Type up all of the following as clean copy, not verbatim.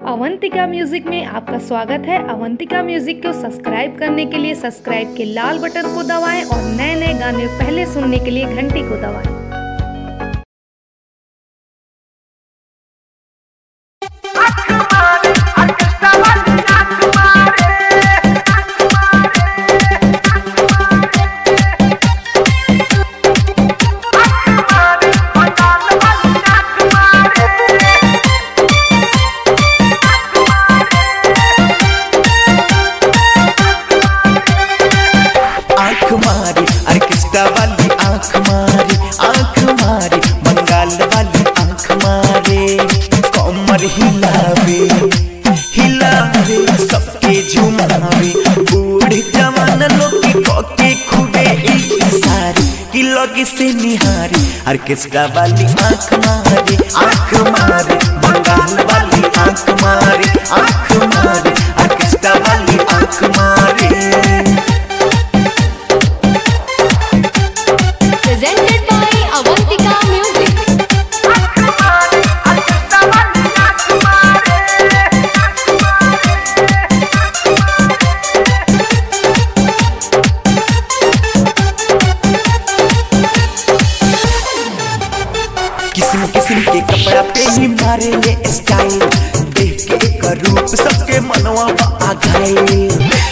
Avantika music में आपका स्वागत है। अवंतिका म्यूजिक को सब्सक्राइब करने के लिए सब्सक्राइब के लाल बटन को दबाएं और नए नए गाने पहले सुनने के लिए घंटी को दबाएं। बंगाल वाली आंख मारे, कमर हिलावे हिलावे सबके झुमावे, बूढ़े जवान लोग के खूबे इशारे कि लगे से निहारे। ऑर्केस्ट्रा वाली आंख मारे, बंगाल वाली आंख मारे, ऑर्केस्ट्रा वाली आंख मारे। किस्म किस्म के कपड़ा पे ही मारे ले स्टाइल, देख के एक रूप सबके मनवा आ गए।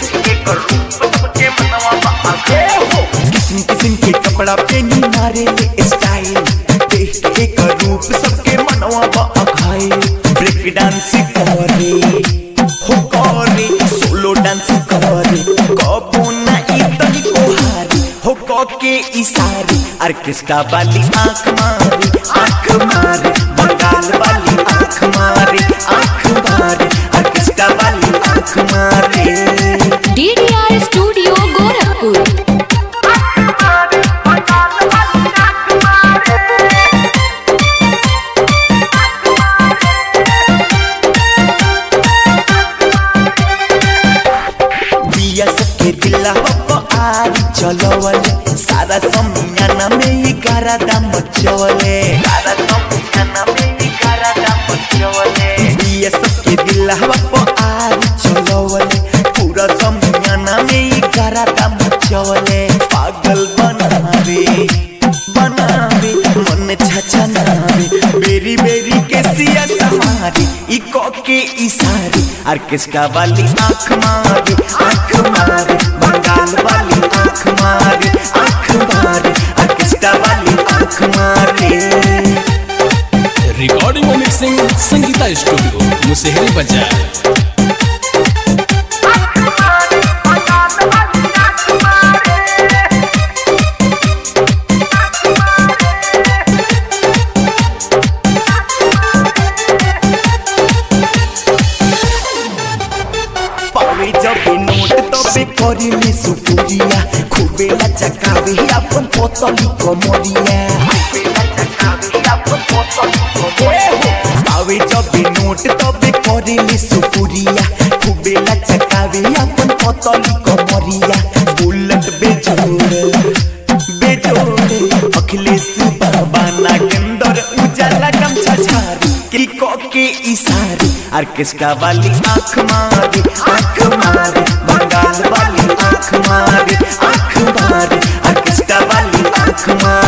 किस्म किस्म के कपड़ा पे ही मारे ले स्टाइल, देख के एक रूप सबके मनवा आ गए। ब्रेक डांस करे हो करे, सोलो डांस करे, कबो ना इतनी कोहारी हो के इशारे। ऑर्केस्ट्रा वाली आंख मारे, बंगाल वाली आंख मारे, ऑर्केस्ट्रा वाली आंख मारे। DDR studio Gorakhpur. दिया सबके दिला आज चलवले, सारा समियाना में ही गारा दाम चवले, दिया सबके दिला आज चलवले, पूरा समियाना में ही गारा दाम चवले। पागल बनावे मन छछनावे, बेरी बेरी के सिया सहारी इको के इशारे। ऑर्केस्ट्रा वाली आंख मारे, बंगाल वाली आंख मारे, ऑर्केस्ट्रा वाली आंख मारे। रिकॉर्डिंग और मिक्सिंग संगीता स्टूडियो मुसेहरी बाजार। पावे जब नोट तबे करिले सुपुरिया, खूबे लचकावे अपन पोतली कमरिया। पावे जब नोट तबे करिले सुपुरिया, खूबे लचकावे अपन पोतली कमरिया। बुलेट बेजोड़ अखिलेश बाबा नागेंद्र उजाला गमछा झाड़ी कि के इशारे। ऑर्केस्ट्रा वाली आंख मारे, बंगाल वाली आंख मारे, ऑर्केस्ट्रा वाली आंख मारे।